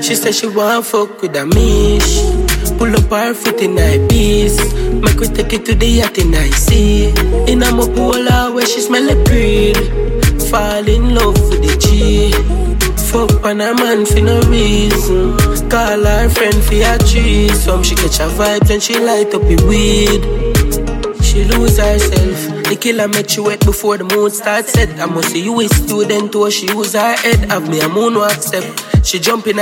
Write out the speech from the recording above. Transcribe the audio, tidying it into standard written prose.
She said she want fuck with a mish. Pull up her foot in my piece. Make we take it to the yacht in I see. In a mopola where she smell a breed. Fall in love with the G. Fuck on a man for no reason. Call her friend for a threesome. She catch her vibes and she light up the weed. She lose herself. The killer make she wet before the moon starts set. I must see you a student or she use her head. Have me a moonwalk step. She jump in